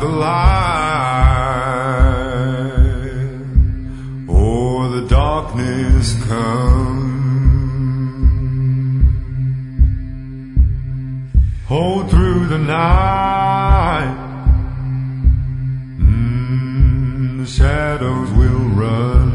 the light, or the darkness come. Oh, through the night, the shadows will run.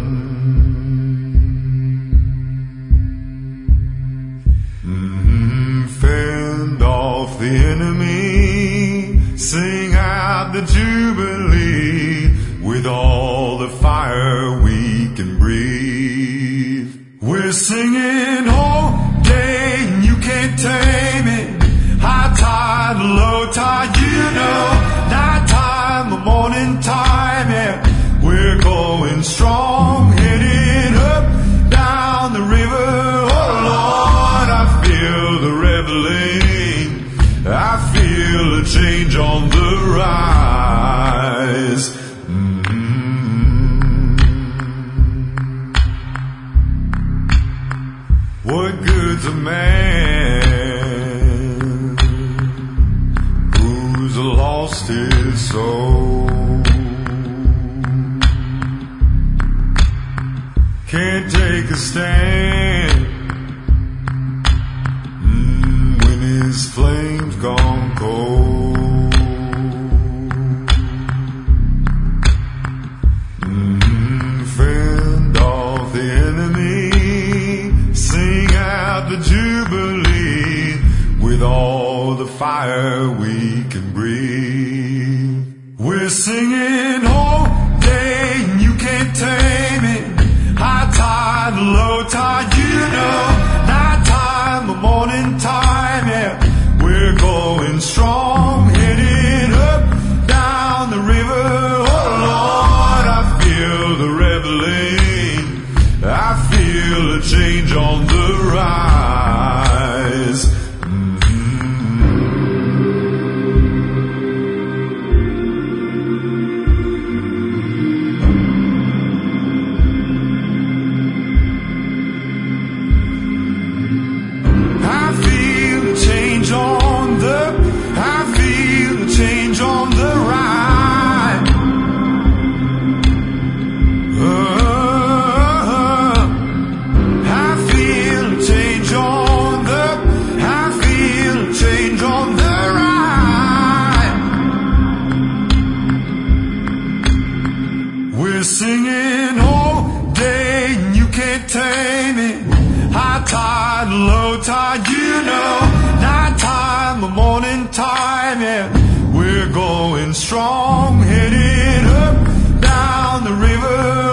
Fend off the enemy, sing out the jubilee with all the fire we can breathe. We're singing all day and you can't tame it. High tide, low tide, you know. Night time, the morning time, yeah. We're going strong, heading up, down the river. Oh Lord, I feel the reveling. I feel a change on the rise. What good's a man who's lost his soul? Can't take a stand when his flame's gone cold. Fend off the enemy, sing out the jubilee with all the fire we can breathe. We're singing all day and you can't tame it. High tide, low tide, you know. Night time, the morning time, yeah. We're going strong, heading up, down the river. Oh Lord, I feel the reveling. I feel a change on the rise. We're singing all day and you can't tame it. High tide, low tide, you know. Night time, the morning time, yeah. We're going strong, heading up, down the river.